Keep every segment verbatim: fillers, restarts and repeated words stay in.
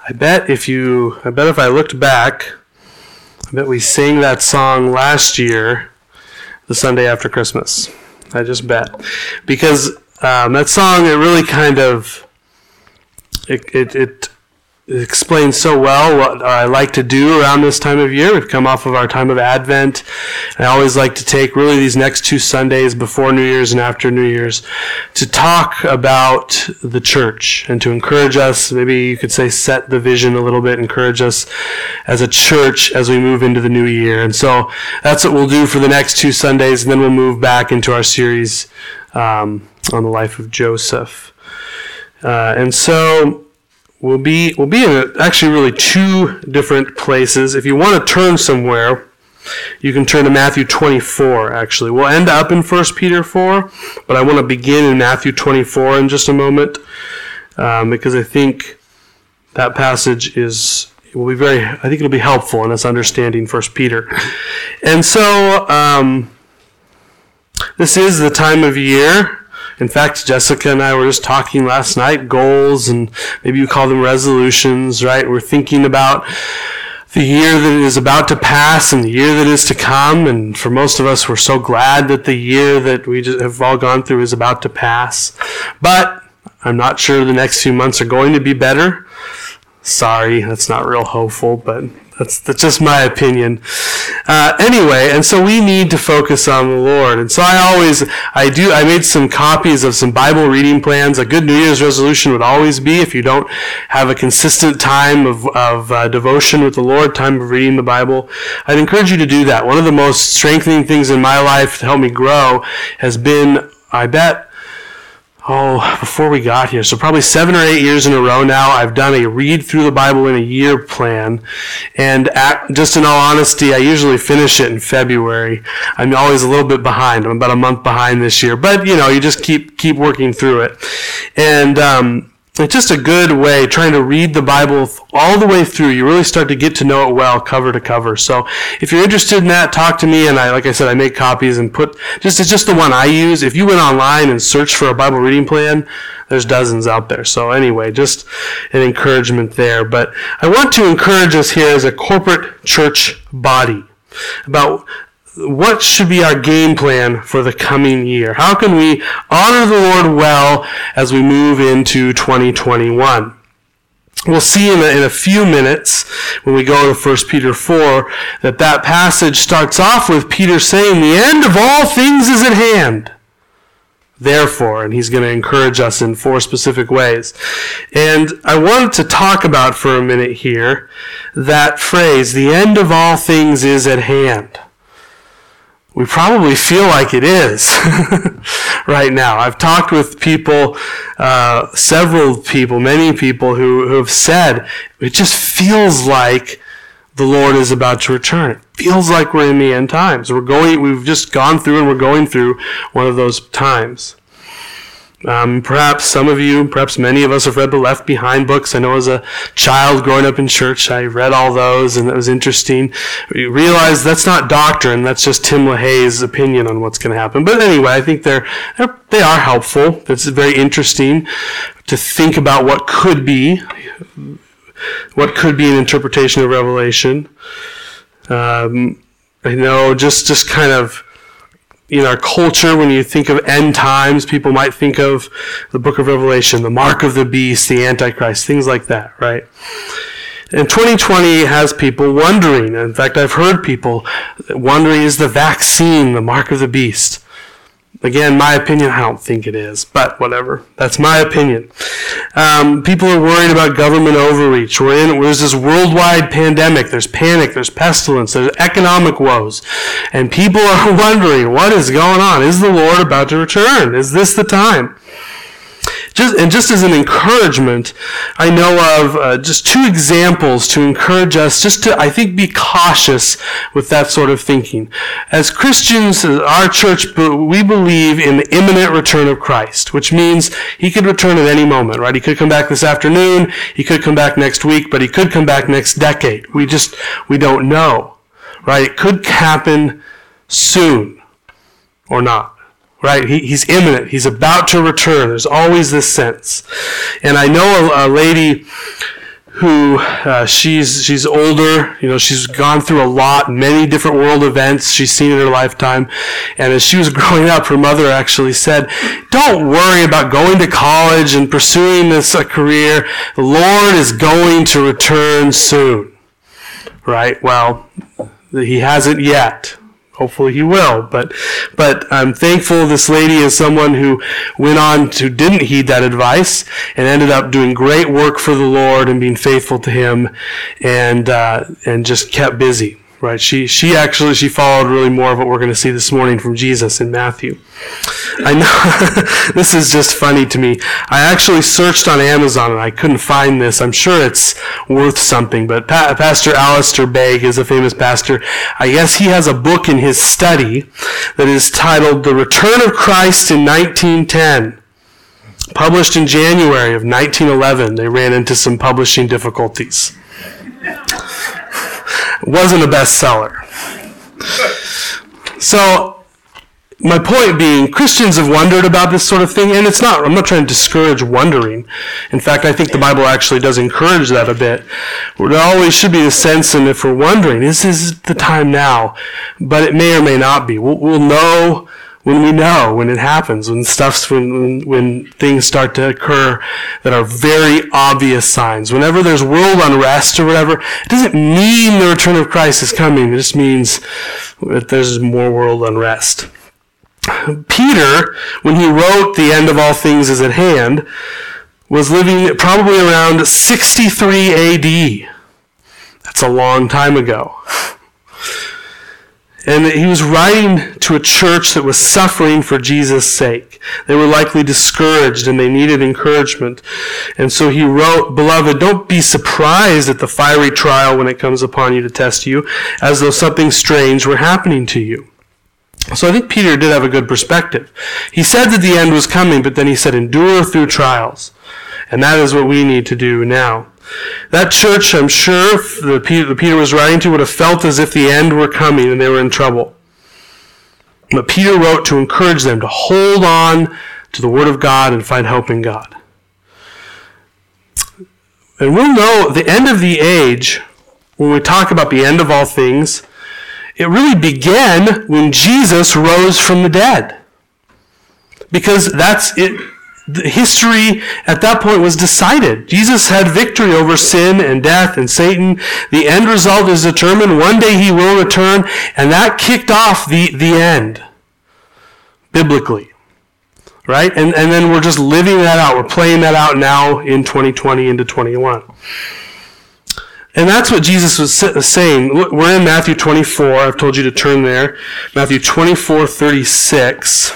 I bet if you, I bet if I looked back, I bet we sang that song last year, the Sunday after Christmas. I just bet. Because um, that song, it really kind of, it, it, it It explains so well what I like to do around this time of year. We've come off of our time of Advent. I always like to take really these next two Sundays before New Year's and after New Year's to talk about the church and to encourage us, maybe you could say set the vision a little bit, encourage us as a church as we move into the new year. And so that's what we'll do for the next two Sundays, and then we'll move back into our series um, on the life of Joseph. Uh, and so We'll be we'll be in actually really two different places. If you want to turn somewhere, you can turn to Matthew twenty-four, actually. We'll end up in First Peter four, but I want to begin in Matthew twenty-four in just a moment, um, because I think that passage is will be very, I think it'll be helpful in us understanding First Peter. And so, um, this is the time of year. In fact, Jessica and I were just talking last night, goals, and maybe you call them resolutions, right? We're thinking about the year that is about to pass and the year that is to come, and for most of us, we're so glad that the year that we just have all gone through is about to pass. But I'm not sure the next few months are going to be better. Sorry, that's not real hopeful, but that's that's just my opinion. Uh, anyway, and so we need to focus on the Lord. And so I always, I do, I made some copies of some Bible reading plans. A good New Year's resolution would always be, if you don't have a consistent time of, of uh, devotion with the Lord, time of reading the Bible, I'd encourage you to do that. One of the most strengthening things in my life to help me grow has been, I bet, Oh, before we got here, so probably seven or eight years in a row now, I've done a read through the Bible in a year plan. And at, just in all honesty, I usually finish it in February. I'm always a little bit behind. I'm about a month behind this year. But, you know, you just keep keep working through it. And um, it's just a good way, trying to read the Bible all the way through. You really start to get to know it well, cover to cover. So if you're interested in that, talk to me. And I, like I said, I make copies and put, just it's just the one I use. If you went online and searched for a Bible reading plan, there's dozens out there. So anyway, just an encouragement there. But I want to encourage us here as a corporate church body about what should be our game plan for the coming year? How can we honor the Lord well as we move into twenty twenty-one? We'll see in a, in a few minutes when we go to First Peter four that that passage starts off with Peter saying, the end of all things is at hand. Therefore, and he's going to encourage us in four specific ways. And I wanted to talk about for a minute here that phrase, the end of all things is at hand. We probably feel like it is right now. I've talked with people, uh, several people, many people who, who have said, it just feels like the Lord is about to return. It feels like we're in the end times. We're going, we've just gone through and we're going through one of those times. Um, perhaps some of you, perhaps many of us have read the Left Behind books. I know as a child growing up in church, I read all those, and that was interesting. You realize that's not doctrine, that's just Tim LaHaye's opinion on what's going to happen. But anyway, I think they're, they're they are helpful. It's very interesting to think about what could be, what could be an interpretation of Revelation. Um, I know just, just kind of in our culture, when you think of end times, people might think of the book of Revelation, the mark of the beast, the Antichrist, things like that, right? And twenty twenty has people wondering. In fact, I've heard people wondering, is the vaccine the mark of the beast? Again, my opinion, I don't think it is, but whatever. That's my opinion. Um, people are worried about government overreach. We're in, there's this worldwide pandemic. There's panic. There's pestilence. There's economic woes. And people are wondering, what is going on? Is the Lord about to return? Is this the time? Just, and just as an encouragement, I know of uh, just two examples to encourage us just to, I think, be cautious with that sort of thinking. As Christians, our church, we believe in the imminent return of Christ, which means he could return at any moment, right? He could come back this afternoon, he could come back next week, but he could come back next decade. We just, we don't know, right? It could happen soon or not. Right? He, he's imminent. He's about to return. There's always this sense. And I know a, a lady who uh, she's she's older. You know, she's gone through a lot, many different world events she's seen in her lifetime. And as she was growing up, her mother actually said, "Don't worry about going to college and pursuing this uh, career. The Lord is going to return soon." Right? Well, he hasn't yet. Hopefully he will, but but I'm thankful this lady is someone who went on to didn't heed that advice and ended up doing great work for the Lord and being faithful to Him, and uh, and just kept busy. Right? She she actually she followed really more of what we're going to see this morning from Jesus in Matthew. I know this is just funny to me. I actually searched on Amazon and I couldn't find this. I'm sure it's worth something, but pa- Pastor Alistair Begg is a famous pastor. I guess he has a book in his study that is titled "The Return of Christ in nineteen ten." Published in January of nineteen eleven. They ran into some publishing difficulties. Wasn't a bestseller. So, my point being, Christians have wondered about this sort of thing, and it's not, I'm not trying to discourage wondering. In fact, I think the Bible actually does encourage that a bit. There always should be a sense in if we're wondering, this is the time now, but it may or may not be. We'll, we'll know when we know, when it happens, when stuff's, when, when, when things start to occur that are very obvious signs. Whenever there's world unrest or whatever, it doesn't mean the return of Christ is coming. It just means that there's more world unrest. Peter, when he wrote "The end of all things is at hand," was living probably around sixty-three A D. That's a long time ago. And he was writing to a church that was suffering for Jesus' sake. They were likely discouraged and they needed encouragement. And so he wrote, "Beloved, don't be surprised at the fiery trial when it comes upon you to test you, as though something strange were happening to you." So I think Peter did have a good perspective. He said that the end was coming, but then he said, "Endure through trials." And that is what we need to do now. That church, I'm sure, the Peter, the Peter was writing to, would have felt as if the end were coming and they were in trouble. But Peter wrote to encourage them to hold on to the Word of God and find hope in God. And we'll know the end of the age, when we talk about the end of all things, it really began when Jesus rose from the dead. Because that's it. The history at that point was decided. Jesus had victory over sin and death and Satan. The end result is determined. One day he will return, and that kicked off the, the end, biblically. Right? And, and then we're just living that out. We're playing that out now in twenty twenty into twenty-one. And that's what Jesus was saying. We're in Matthew twenty-four. I've told you to turn there. Matthew twenty-four thirty-six.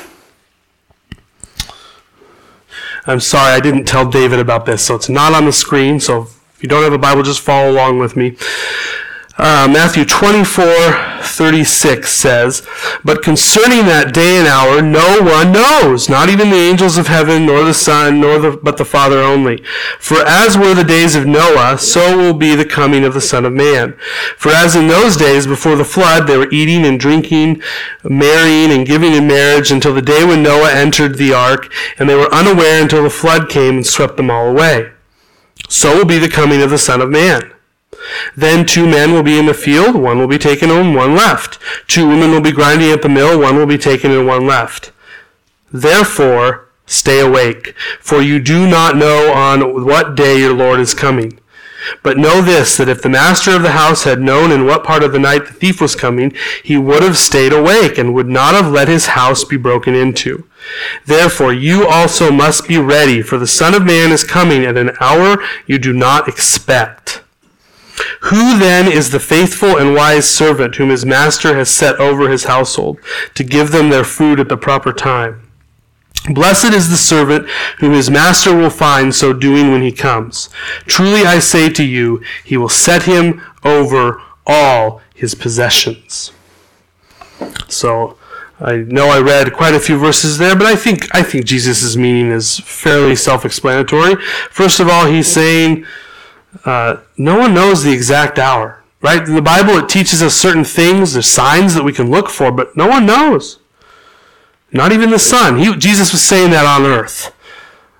I'm sorry, I didn't tell David about this, so it's not on the screen. So if you don't have a Bible, just follow along with me. Uh, Matthew twenty-four thirty-six says, "But concerning that day and hour, no one knows, not even the angels of heaven, nor the Son, nor the, but the Father only. For as were the days of Noah, so will be the coming of the Son of Man. For as in those days before the flood, they were eating and drinking, marrying and giving in marriage until the day when Noah entered the ark, and they were unaware until the flood came and swept them all away. So will be the coming of the Son of Man. Then two men will be in the field, one will be taken and one left. Two women will be grinding at the mill, one will be taken and one left. Therefore, stay awake, for you do not know on what day your Lord is coming. But know this, that if the master of the house had known in what part of the night the thief was coming, he would have stayed awake and would not have let his house be broken into. Therefore, you also must be ready, for the Son of Man is coming at an hour you do not expect. Who then is the faithful and wise servant whom his master has set over his household to give them their food at the proper time? Blessed is the servant whom his master will find so doing when he comes. Truly I say to you, he will set him over all his possessions." So I know I read quite a few verses there, but I think I think Jesus' meaning is fairly self-explanatory. First of all, he's saying, Uh, no one knows the exact hour, right? In the Bible, it teaches us certain things. There's signs that we can look for, but no one knows. Not even the Son. He, Jesus was saying that on earth.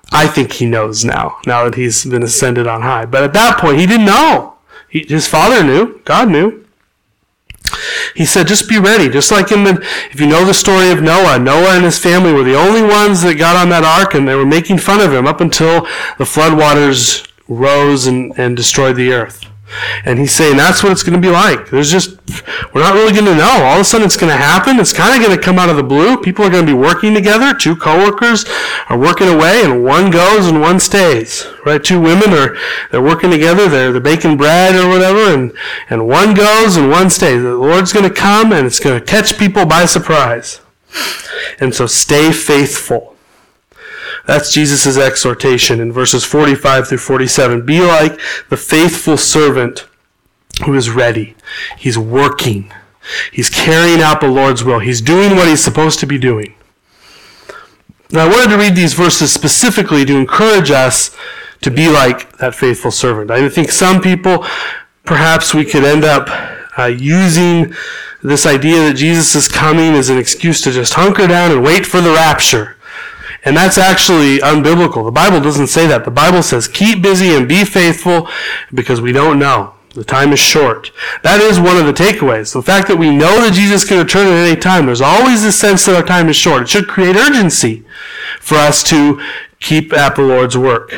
I think he knows now, now that he's been ascended on high. But at that point, he didn't know. He, his Father knew. God knew. He said, just be ready. Just like in the, if you know the story of Noah, Noah and his family were the only ones that got on that ark, and they were making fun of him up until the floodwaters rose and, and destroyed the earth. And he's saying that's what it's going to be like. There's just, we're not really going to know. All of a sudden it's going to happen. It's kind of going to come out of the blue. People are going to be working together. Two coworkers are working away, and one goes and one stays. Right? Two women are, they're working together. They're, they're baking bread or whatever, and, and one goes and one stays. The Lord's going to come, and it's going to catch people by surprise. And so stay faithful. That's Jesus' exhortation in verses forty-five through forty-seven. Be like the faithful servant who is ready. He's working. He's carrying out the Lord's will. He's doing what he's supposed to be doing. Now, I wanted to read these verses specifically to encourage us to be like that faithful servant. I think some people, perhaps we could end up uh, using this idea that Jesus is coming as an excuse to just hunker down and wait for the rapture. And that's actually unbiblical. The Bible doesn't say that. The Bible says, keep busy and be faithful because we don't know. The time is short. That is one of the takeaways. The fact that we know that Jesus can return at any time, there's always this sense that our time is short. It should create urgency for us to keep at the Lord's work.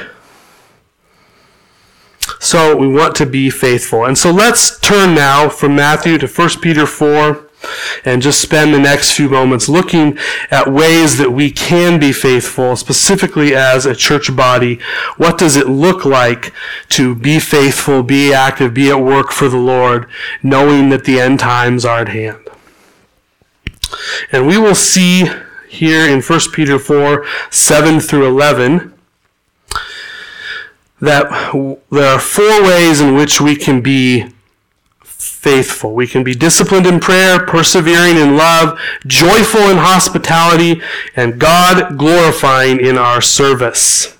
So we want to be faithful. And so let's turn now from Matthew to First Peter four. And just spend the next few moments looking at ways that we can be faithful, specifically as a church body. What does it look like to be faithful, be active, be at work for the Lord, knowing that the end times are at hand? And we will see here in First Peter four, seven through eleven, that there are four ways in which we can be faithful. We can be disciplined in prayer, persevering in love, joyful in hospitality, and God glorifying in our service.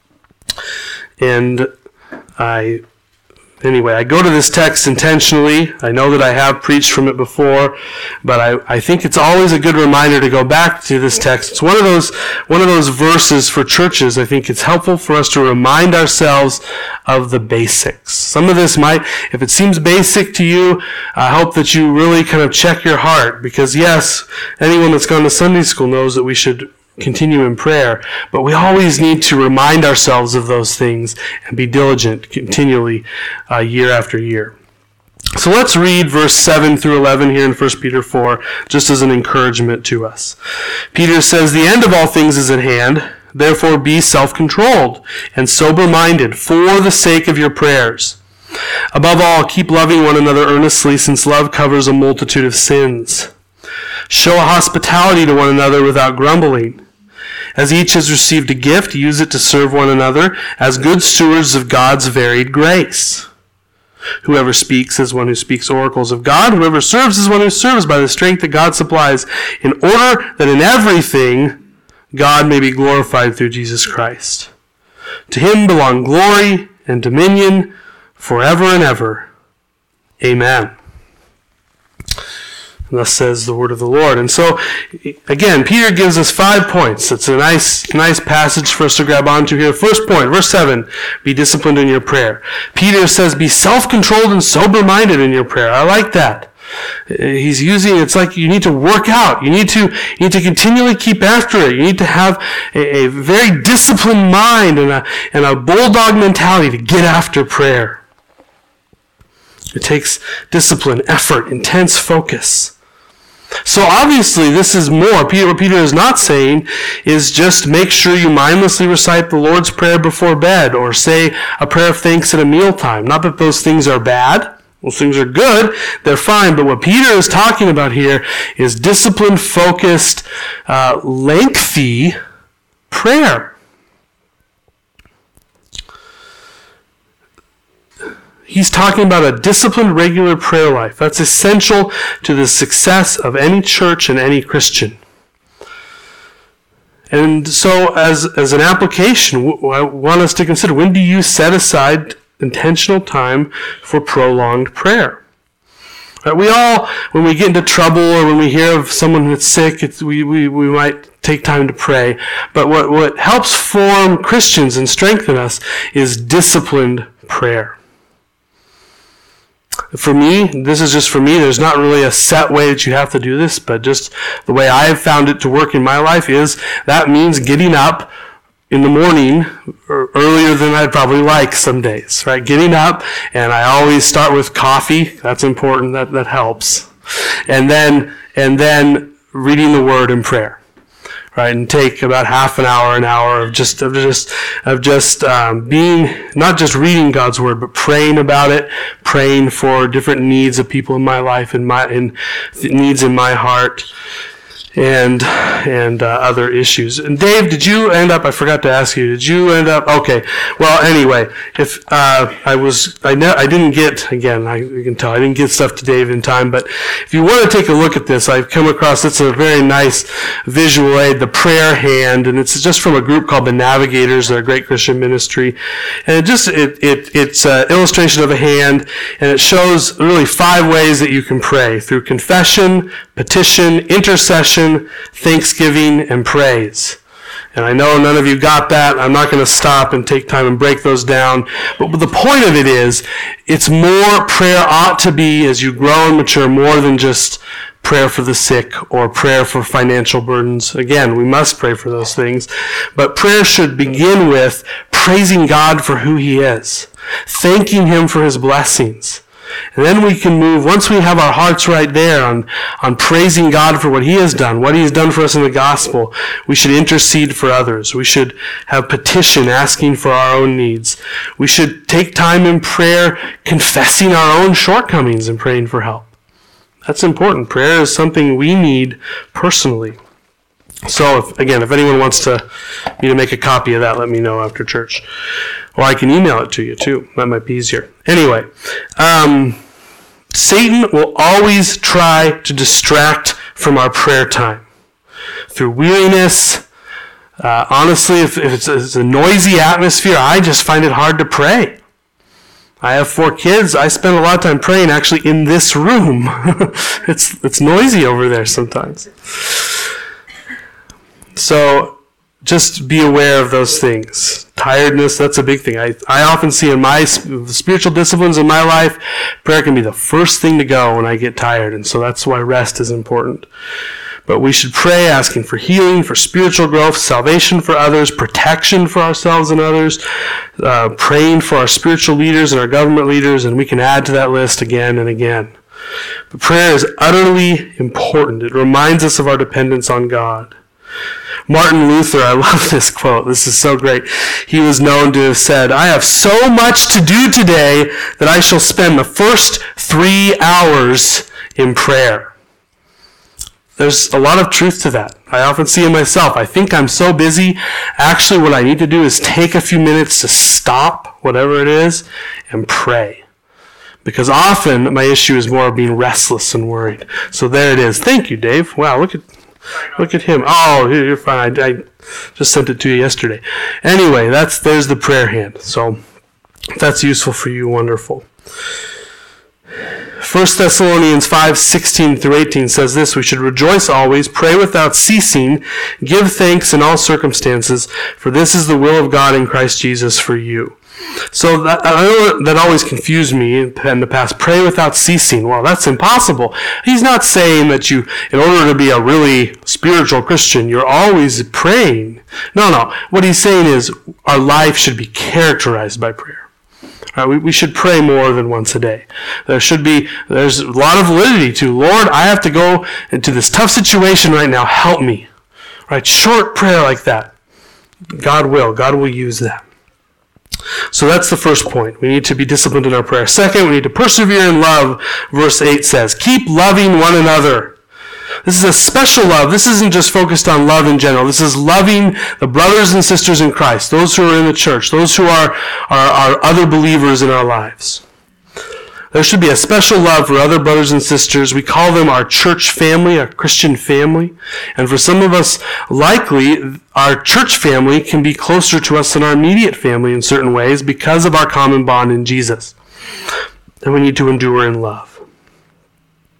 And I, anyway, I go to this text intentionally. I know that I have preached from it before, but I, I think it's always a good reminder to go back to this text. It's one of those one of those verses for churches. I think it's helpful for us to remind ourselves of the basics. Some of this might, if it seems basic to you, I hope that you really kind of check your heart, because yes, anyone that's gone to Sunday school knows that we should continue in prayer, but we always need to remind ourselves of those things and be diligent continually uh, year after year. So let's read verse seven through eleven here in First Peter four, just as an encouragement to us. Peter says, "The end of all things is at hand. Therefore be self-controlled and sober-minded for the sake of your prayers. Above all, keep loving one another earnestly, since love covers a multitude of sins. Show hospitality to one another without grumbling. As each has received a gift, use it to serve one another as good stewards of God's varied grace. Whoever speaks is one who speaks oracles of God. Whoever serves is one who serves by the strength that God supplies, in order that in everything God may be glorified through Jesus Christ. To him belong glory and dominion forever and ever. Amen." And thus says the word of the Lord. And so, again, Peter gives us five points. It's a nice, nice passage for us to grab onto here. First point, verse seven, be disciplined in your prayer. Peter says, be self-controlled and sober-minded in your prayer. I like that. He's using, it's like you need to work out. You need to, you need to continually keep after it. You need to have a, a very disciplined mind and a, and a bulldog mentality to get after prayer. It takes discipline, effort, intense focus. So obviously this is more. Peter, what Peter is not saying is just make sure you mindlessly recite the Lord's Prayer before bed or say a prayer of thanks at a mealtime. Not that those things are bad. Those things are good. They're fine. But what Peter is talking about here is disciplined, focused, uh, lengthy prayer. He's talking about a disciplined, regular prayer life. That's essential to the success of any church and any Christian. And so as, as an application, I want us to consider, when do you set aside intentional time for prolonged prayer? Right, we all, when we get into trouble or when we hear of someone that's sick, it's, we, we, we might take time to pray. But what, what helps form Christians and strengthen us is disciplined prayer. For me, this is just for me, there's not really a set way that you have to do this, but just the way I've found it to work in my life is that means getting up in the morning earlier than I'd probably like some days, right? Getting up, and I always start with coffee. That's important. That, that helps. And then, and then reading the Word and prayer. Right, and take about half an hour, an hour of just of just of just um, being, not just reading God's word, but praying about it, praying for different needs of people in my life and my and needs in my heart, and and uh, other issues. And Dave, did you end up? I forgot to ask you. Did you end up? Okay. Well, anyway, if uh, I was, I ne- I didn't get again. I you can tell I didn't get stuff to Dave in time. But if you want to take a look at this, I've come across. It's a very nice visual aid, the prayer hand, and it's just from a group called the Navigators. They're a great Christian ministry, and it just it it it's an illustration of a hand, and it shows really five ways that you can pray through confession, petition, intercession, thanksgiving, and praise. And I know none of you got that. I'm not going to stop and take time and break those down. But the point of it is, it's more, prayer ought to be, as you grow and mature, more than just prayer for the sick or prayer for financial burdens. Again, we must pray for those things. But prayer should begin with praising God for who He is, thanking Him for His blessings. And then we can move, once we have our hearts right there on, on praising God for what He has done, what He has done for us in the gospel, we should intercede for others. We should have petition asking for our own needs. We should take time in prayer confessing our own shortcomings and praying for help. That's important. Prayer is something we need personally. So, if, again, if anyone wants to me to make a copy of that, let me know after church. Or I can email it to you, too. That might be easier. Anyway, um, Satan will always try to distract from our prayer time. Through weariness. Uh, honestly, if, if it's, a, it's a noisy atmosphere, I just find it hard to pray. I have four kids. I spend a lot of time praying actually in this room. it's it's noisy over there sometimes. So just be aware of those things. Tiredness, that's a big thing. I, I often see in my spiritual disciplines in my life, prayer can be the first thing to go when I get tired, and so that's why rest is important. But we should pray asking for healing, for spiritual growth, salvation for others, protection for ourselves and others, uh, praying for our spiritual leaders and our government leaders, and we can add to that list again and again. But prayer is utterly important. It reminds us of our dependence on God. Martin Luther, I love this quote. This is so great. He was known to have said, "I have so much to do today that I shall spend the first three hours in prayer." There's a lot of truth to that. I often see in myself, I think I'm so busy. Actually, what I need to do is take a few minutes to stop, whatever it is, and pray. Because often my issue is more of being restless and worried. So there it is. Thank you, Dave. Wow, look at look at him. Oh, you're fine. I, I just sent it to you yesterday. Anyway, that's there's the prayer hand. So if that's useful for you, wonderful. First Thessalonians five, sixteen through eighteen says this: "We should rejoice always, pray without ceasing, give thanks in all circumstances, for this is the will of God in Christ Jesus for you." So that, I know that always confused me in the past. Pray without ceasing. Well, that's impossible. He's not saying that you, in order to be a really spiritual Christian, you're always praying. No, no. What he's saying is our life should be characterized by prayer. Right, we, we should pray more than once a day. There should be, there's a lot of validity to, Lord, I have to go into this tough situation right now. Help me. Right? Short prayer like that. God will. God will use that. So that's the first point. We need to be disciplined in our prayer. Second, we need to persevere in love. Verse eight says, keep loving one another. This is a special love. This isn't just focused on love in general. This is loving the brothers and sisters in Christ, those who are in the church, those who are, are, are other believers in our lives. There should be a special love for other brothers and sisters. We call them our church family, our Christian family. And for some of us, likely, our church family can be closer to us than our immediate family in certain ways because of our common bond in Jesus. And we need to endure in love.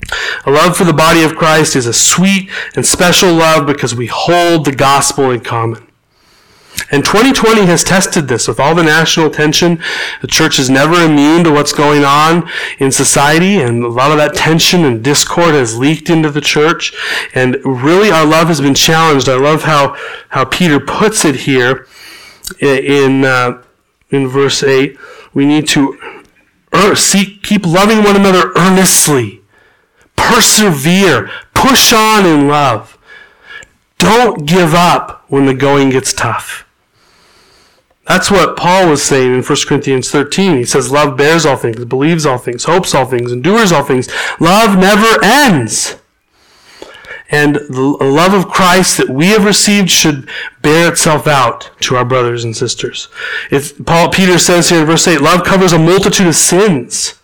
A love for the body of Christ is a sweet and special love because we hold the gospel in common. And twenty twenty has tested this with all the national tension. The church is never immune to what's going on in society, and a lot of that tension and discord has leaked into the church. And really our love has been challenged. I love how, how Peter puts it here in, uh, in verse eight. We need to er, seek, keep loving one another earnestly. Persevere. Push on in love. Don't give up when the going gets tough. That's what Paul was saying in First Corinthians thirteen. He says, love bears all things, believes all things, hopes all things, endures all things. Love never ends. And the love of Christ that we have received should bear itself out to our brothers and sisters. If Paul Peter says here in verse eight, love covers a multitude of sins.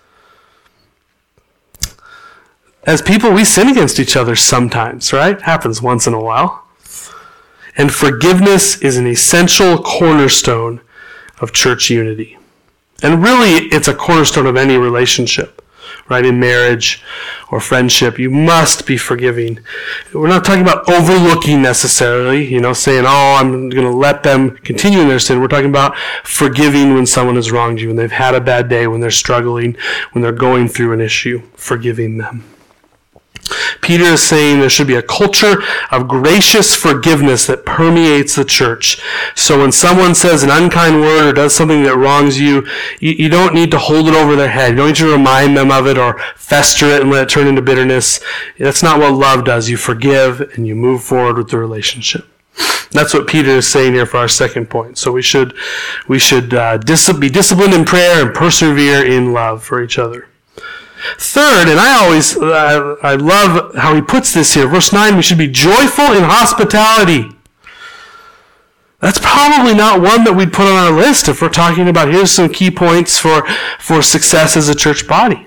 As people, we sin against each other sometimes, right? Happens once in a while. And forgiveness is an essential cornerstone of church unity. And really, it's a cornerstone of any relationship, right? In marriage or friendship, you must be forgiving. We're not talking about overlooking necessarily, you know, saying, oh, I'm going to let them continue in their sin. We're talking about forgiving when someone has wronged you, when they've had a bad day, when they're struggling, when they're going through an issue, forgiving them. Peter is saying there should be a culture of gracious forgiveness that permeates the church. So when someone says an unkind word or does something that wrongs you, you, you don't need to hold it over their head. You don't need to remind them of it or fester it and let it turn into bitterness. That's not what love does. You forgive and you move forward with the relationship. That's what Peter is saying here for our second point. So we should, we should uh, dis- be disciplined in prayer and persevere in love for each other. Third, and I always, uh, I love how he puts this here. Verse nine, we should be joyful in hospitality. That's probably not one that we'd put on our list if we're talking about here's some key points for, for success as a church body.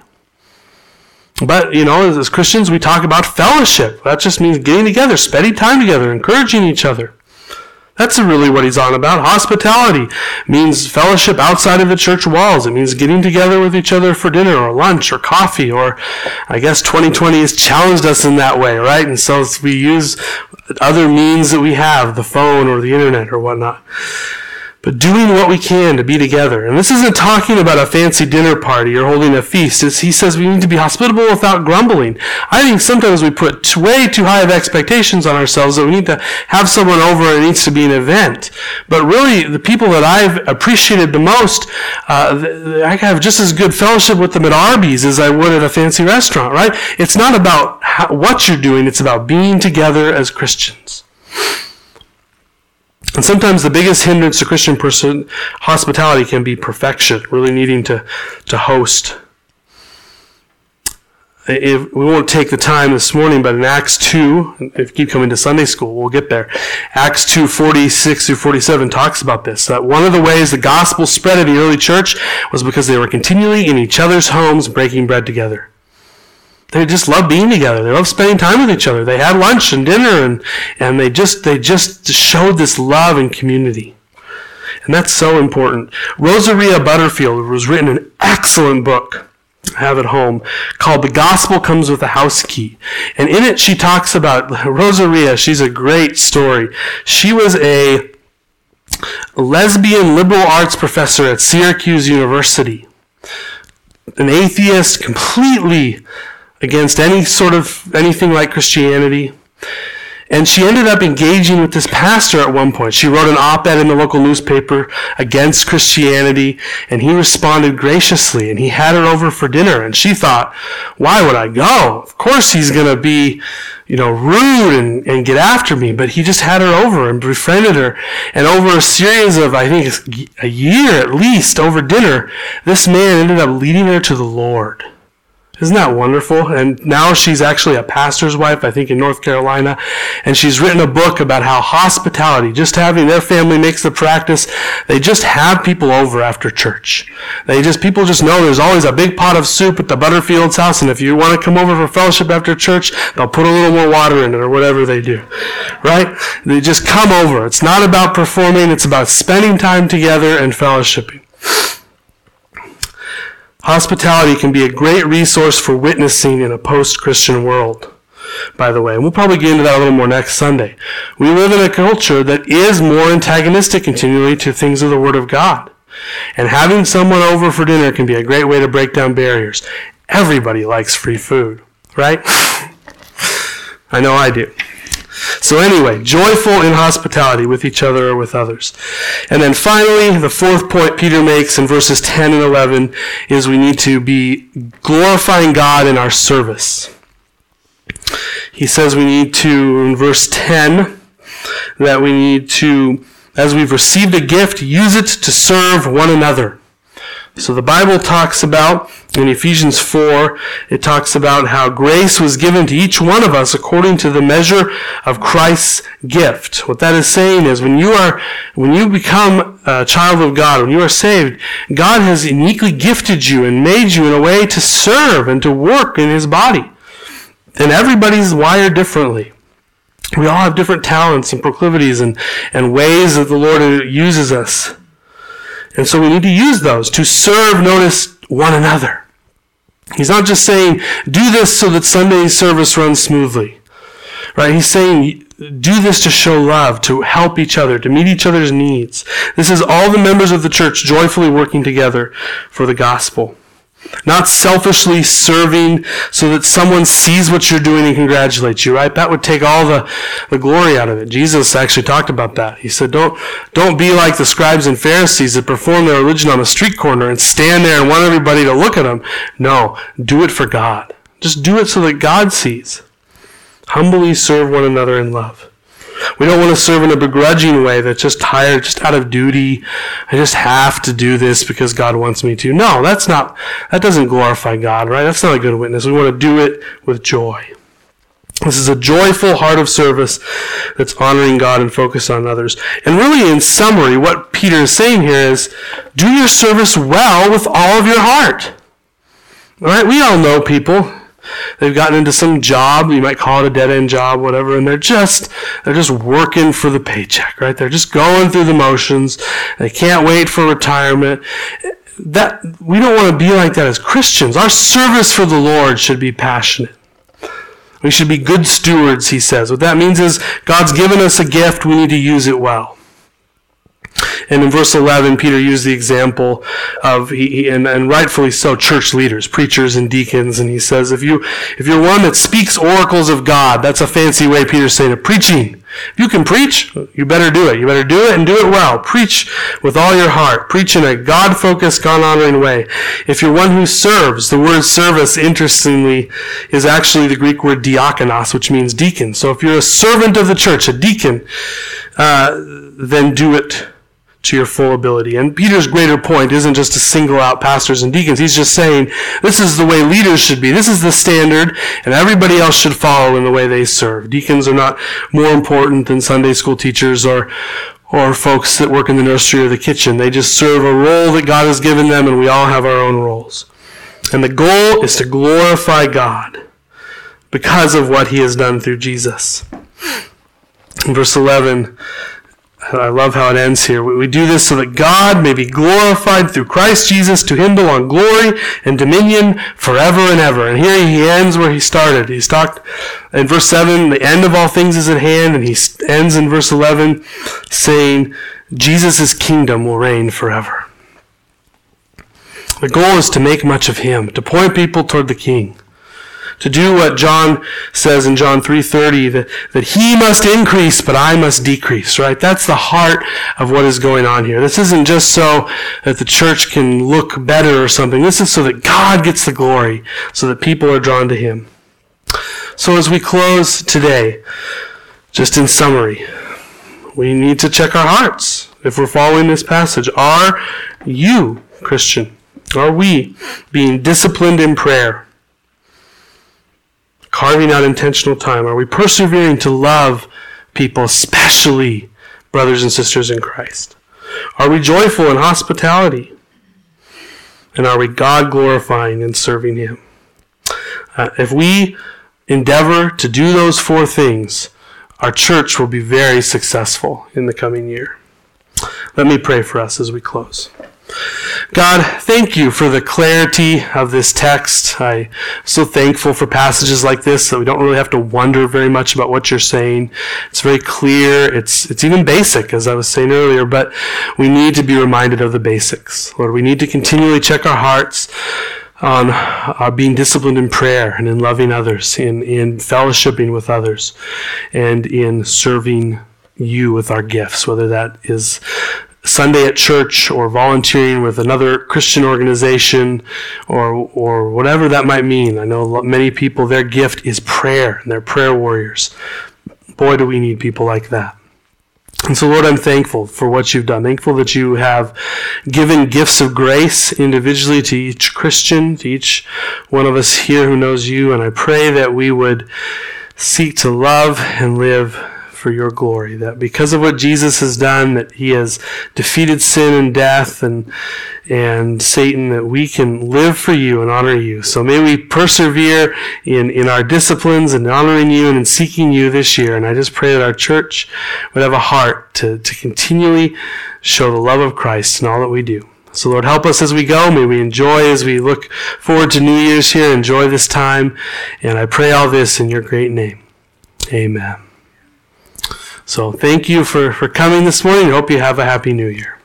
But, you know, as, as Christians, we talk about fellowship. That just means getting together, spending time together, encouraging each other. That's really what he's on about. Hospitality means fellowship outside of the church walls. It means getting together with each other for dinner or lunch or coffee, or I guess twenty twenty has challenged us in that way, right? And so we use other means that we have, the phone or the internet or whatnot. But doing what we can to be together. And this isn't talking about a fancy dinner party or holding a feast. It's, he says we need to be hospitable without grumbling. I think sometimes we put way too high of expectations on ourselves that we need to have someone over and it needs to be an event. But really, the people that I've appreciated the most, uh, I have just as good fellowship with them at Arby's as I would at a fancy restaurant, right? It's not about how, what you're doing. It's about being together as Christians. And sometimes the biggest hindrance to Christian person hospitality can be perfection, really needing to, to host. If, we won't take the time this morning, but in Acts two, if you keep coming to Sunday school, we'll get there. Acts two, forty-six through forty-seven talks about this, that one of the ways the gospel spread in the early church was because they were continually in each other's homes breaking bread together. They just loved being together. They loved spending time with each other. They had lunch and dinner, and, and they just they just showed this love and community. And that's so important. Rosaria Butterfield was written an excellent book, I have at home, called The Gospel Comes with a House Key. And in it she talks about, Rosaria, she's a great story. She was a lesbian liberal arts professor at Syracuse University. An atheist, completely against any sort of anything like Christianity. And she ended up engaging with this pastor at one point. She wrote an op-ed in the local newspaper against Christianity, and he responded graciously, and he had her over for dinner, and she thought, why would I go? Of course he's going to be, you know, rude and, and get after me, but he just had her over and befriended her. And over a series of, I think, a year at least, over dinner, this man ended up leading her to the Lord. Isn't that wonderful? And now she's actually a pastor's wife, I think, in North Carolina. And she's written a book about how hospitality, just having their family makes the practice. They just have people over after church. They just, people just know there's always a big pot of soup at the Butterfield's house. And if you want to come over for fellowship after church, they'll put a little more water in it or whatever they do. Right? They just come over. It's not about performing. It's about spending time together and fellowshipping. Hospitality can be a great resource for witnessing in a post-Christian world, by the way. And we'll probably get into that a little more next Sunday. We live in a culture that is more antagonistic continually to things of the Word of God. And having someone over for dinner can be a great way to break down barriers. Everybody likes free food, right? I know I do. So anyway, joyful in hospitality with each other or with others. And then finally, the fourth point Peter makes in verses ten and eleven is we need to be glorifying God in our service. He says we need to, in verse ten, that we need to, as we've received a gift, use it to serve one another. So the Bible talks about, in Ephesians four, it talks about how grace was given to each one of us according to the measure of Christ's gift. What that is saying is when you are, when you become a child of God, when you are saved, God has uniquely gifted you and made you in a way to serve and to work in His body. And everybody's wired differently. We all have different talents and proclivities and, and ways that the Lord uses us. And so we need to use those to serve, notice, one another. He's not just saying, do this so that Sunday's service runs smoothly. Right? He's saying, do this to show love, to help each other, to meet each other's needs. This is all the members of the church joyfully working together for the gospel. Not selfishly serving so that someone sees what you're doing and congratulates you, right? That would take all the, the glory out of it. Jesus actually talked about that. He said, don't, don't be like the scribes and Pharisees that perform their religion on the street corner and stand there and want everybody to look at them. No, do it for God. Just do it so that God sees. Humbly serve one another in love. We don't want to serve in a begrudging way that's just tired, just out of duty. I just have to do this because God wants me to. No, that's not, that doesn't glorify God, right? That's not a good witness. We want to do it with joy. This is a joyful heart of service that's honoring God and focused on others. And really, in summary, what Peter is saying here is, do your service well with all of your heart. All right? We all know people. They've gotten into some job, you might call it a dead-end job, whatever, and they're just they're just working for the paycheck, right? They're just going through the motions. They can't wait for retirement. That we don't want to be like that as Christians. Our service for the Lord should be passionate. We should be good stewards, he says. What that means is God's given us a gift, we need to use it well. And in verse eleven, Peter used the example of, he, and, and rightfully so, church leaders, preachers and deacons. And he says, if, you, if you're one that speaks oracles of God, that's a fancy way Peter's saying of preaching. If you can preach, you better do it. You better do it and do it well. Preach with all your heart. Preach in a God-focused, God-honoring way. If you're one who serves, the word service, interestingly, is actually the Greek word diakonos, which means deacon. So if you're a servant of the church, a deacon, uh, then do it to your full ability. And Peter's greater point isn't just to single out pastors and deacons. He's just saying, this is the way leaders should be. This is the standard, and everybody else should follow in the way they serve. Deacons are not more important than Sunday school teachers or or folks that work in the nursery or the kitchen. They just serve a role that God has given them, and we all have our own roles. And the goal is to glorify God because of what he has done through Jesus. In verse eleven, I love how it ends here. We do this so that God may be glorified through Christ Jesus. To him belong glory and dominion forever and ever. And here he ends where he started. He's talked in verse seven, the end of all things is at hand. And he ends in verse eleven saying, Jesus' kingdom will reign forever. The goal is to make much of him, to point people toward the King. To do what John says in John three thirty, that, that he must increase, but I must decrease, right? That's the heart of what is going on here. This isn't just so that the church can look better or something. This is so that God gets the glory, so that people are drawn to him. So as we close today, just in summary, we need to check our hearts. If we're following this passage, are you, Christian, are we being disciplined in prayer? Carving out intentional time? Are we persevering to love people, especially brothers and sisters in Christ? Are we joyful in hospitality? And are we God-glorifying in serving him? Uh, if we endeavor to do those four things, our church will be very successful in the coming year. Let me pray for us as we close. God, thank you for the clarity of this text. I'm so thankful for passages like this that we don't really have to wonder very much about what you're saying. It's very clear. It's it's even basic, as I was saying earlier, but we need to be reminded of the basics. Lord, we need to continually check our hearts on our being disciplined in prayer and in loving others, in, in fellowshipping with others, and in serving you with our gifts, whether that is Sunday at church or volunteering with another Christian organization or or whatever that might mean. I know many people, their gift is prayer, and they're prayer warriors. Boy, do we need people like that. And so, Lord, I'm thankful for what you've done. Thankful that you have given gifts of grace individually to each Christian, to each one of us here who knows you. And I pray that we would seek to love and live for your glory, that because of what Jesus has done, that he has defeated sin and death and and Satan, that we can live for you and honor you. So may we persevere in, in our disciplines and honoring you and in seeking you this year. And I just pray that our church would have a heart to, to continually show the love of Christ in all that we do. So Lord, help us as we go. May we enjoy as we look forward to New Year's here. Enjoy this time. And I pray all this in your great name. Amen. So thank you for, for coming this morning. I hope you have a happy New Year.